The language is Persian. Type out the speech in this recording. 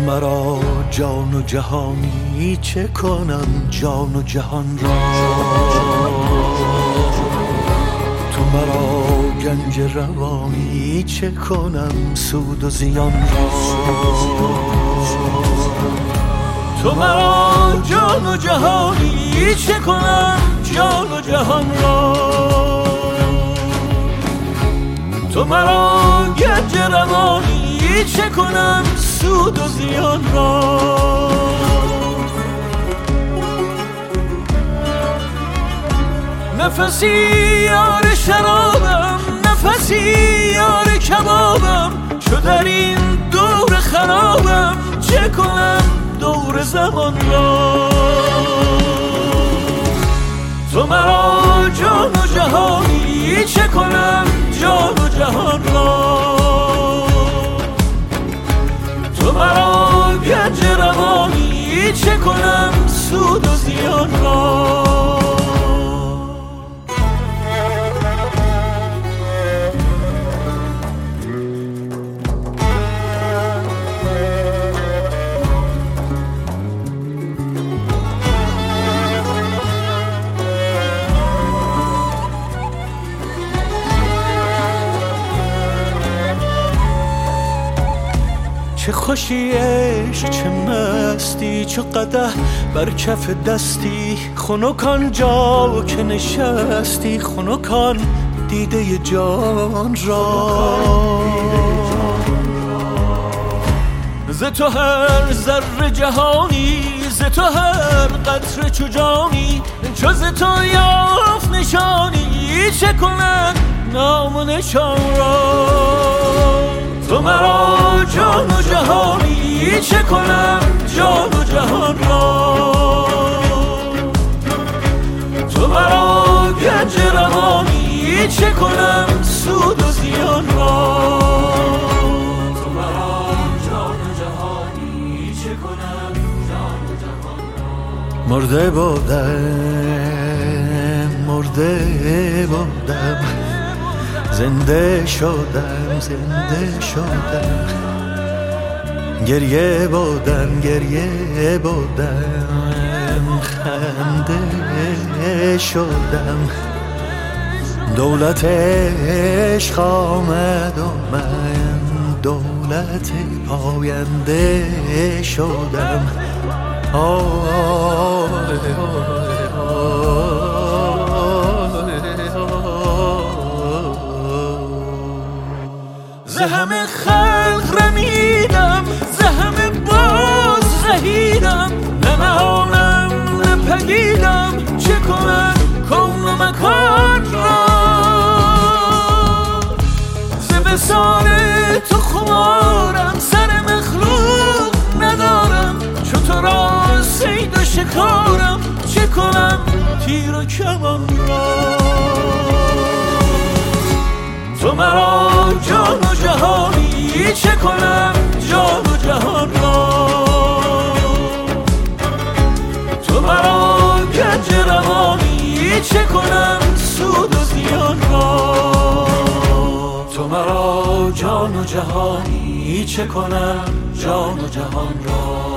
مرا جان و جهانی چه کنم جان و جهان را، تو مرا گنج روانی چه کنم سود و زیان را، تو مرا جان و جهانی چه کنم جان و جهان را، تو مرا گنج روانی چه کنم سود و زیان را. نفسی یار شرابم، نفسی یار کبابم، چو در این دور خرابم چه کنم دور زمان را، تو مرا جان و جهانی چه کنم جان و جهان را، تو مرا گنج روانی چه کنم سود و زیان را. چه خوشی عشق چه مستی، چه قدح بر کف دستی، خنکان جا که نشستی، خنکان دیده جان را، ز تو هر ذره جهانی، ز تو هر قطره چو جانی، چو ز تو یافت نشانی چه کند نام و نشان را، تو مرا جان و جهانی چه کنم جان و جهان را، تو مرا گنج روانی چه کنم سود و زیان را، تو مرا جان و جهانی چه کنم جان و جهان را. مرده بودم زنده شدم، زنده شدم، گریه بودم خنده شدم، دولت عشق آمد و من دولت پاینده شدم. ز همه خلق رمیدم، ز همه باز زهیدم، ننهانم نپدیدم چه کنم کون و مکان را، ز وصال تو خمارم، سر مخلوق ندارم، چو تو را صید و شکارم چه کنم تیر و کمان را، تو مرا جان و جهانی چه کنم جان و جهان را، تو مرا گنج روانی چه کنم سود و زیان را، تو مرا جان و جهانی چه کنم جان و جهان را.